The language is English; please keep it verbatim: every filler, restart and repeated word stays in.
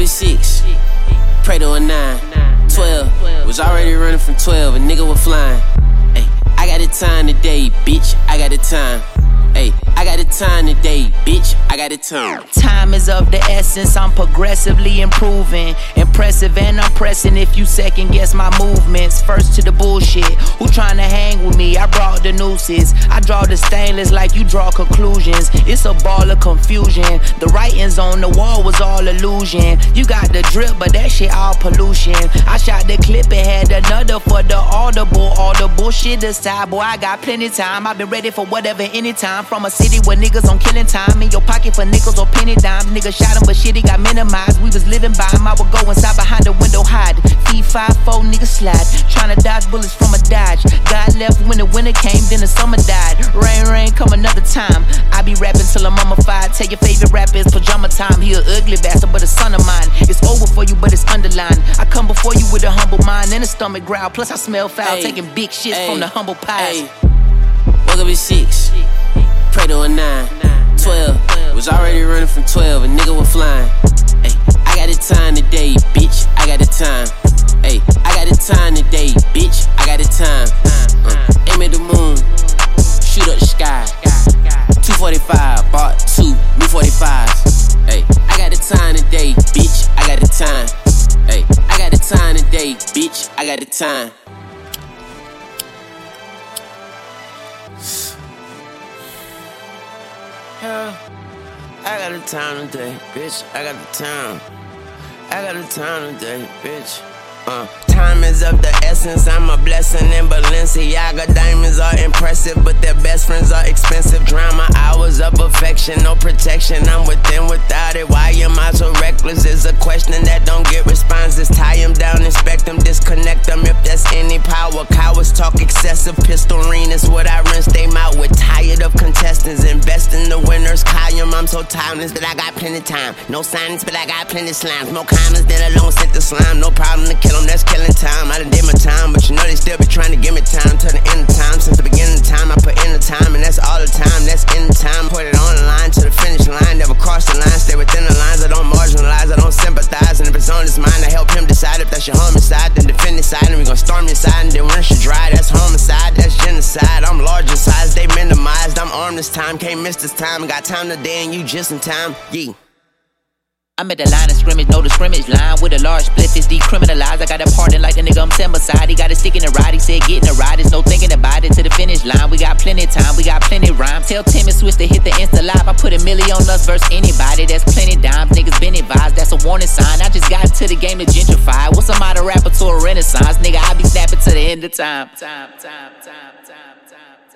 be six, pray to a nine. Twelve, was already running from twelve, a nigga was flying. Ay, I got the time today, bitch, I got the time. Ay, I got the time today, bitch, I got the time. Time is of the essence, I'm progressively improving. Impressive and I'm pressing if you second guess my movements. First to the bullshit, who tryna hang with me? I brought the nooses, I draw the stainless like you draw conclusions. It's a ball of confusion, the writings on the wall was all illusion. You got the drip, but that shit all pollution. I shot the clip and had another for the audible. All the bullshit aside, boy, I got plenty time. I've been ready for whatever, anytime. From a city where niggas on killing time. In your pocket for nickels or penny dime. Nigga shot him, but shit, he got minimized. We was living by him, I would go inside behind the window, hide. Fee five four, nigga slide. Tryna dodge bullets from a dodge. God left when the winter came, then the summer died. Rain, rain, come another time. I be rapping till I'm mummified. Tell your favorite rapper it's pajama time. He a ugly bastard, but a son of mine. It's over for you, but it's underlined. I come before you with a humble mind and a stomach growl. Plus I smell foul, ay, taking big shits ay, from the humble pies. Ay. Woke up at six, pray to a nine. Twelve, was already running from twelve, a nigga was flying. Ay, I got the time today, bitch, I got the time. Ay, I got the time today, bitch, I got the time. Uh, aim at the moon, shoot up the sky. two forty-five, bought two new forty-fives. Ay, I got the time today, bitch, I got the time. Ay, I got the time today, bitch, I got the time. Yeah, I got the time today, bitch, I got the time. I got the time today, bitch. Uh, time is of the essence, I'm a blessing in Balenciaga. Diamonds are impressive, but their best friends are expensive. Drown my hours of affection, no protection, I'm within without it. Why am I so reckless is a question that don't get responses. Tie them down, inspect them, disconnect them if there's any power. Cowards talk excessive, pistol ring is what I rinse them out with. Tired of contestants, invest in the winner's column. I'm so timeless that I got plenty time. No silence, but I got plenty slimes. No kindness that alone sent the slime. No problem to kill them, that's killing time. I done did my time, but you know they still be trying to give me time till the end of time. Since the beginning of time, I put in the time, and that's all the time. That's in the time. Put it on the line to the finish line. Never cross the line, stay within the lines. I don't marginalize, I don't sympathize. And if it's on his mind, I help him decide. If that's your homicide, then defend his side. And we gon' storm your side, and then when she dry, that's homicide, that's genocide. I'm large in size, they minimized. I'm armed this time, can't miss this time. Got time today, and you just in time. Yeah. I'm at the line of scrimmage, know the scrimmage line with a large split is decriminalized. I got a pardon like the nigga I'm sent beside. He got a stick in the ride, he said get in the ride. There's no thinking about it to the finish line. We got plenty time, we got plenty rhymes. Tell Tim and Swiss to hit the Insta live. I put a million on us versus anybody. That's plenty dimes, niggas been advised. That's a warning sign. I just got into the game to gentrify. What's a modern rapper to a renaissance? Nigga, I be snapping to the end of time. Time, time, time, time, time.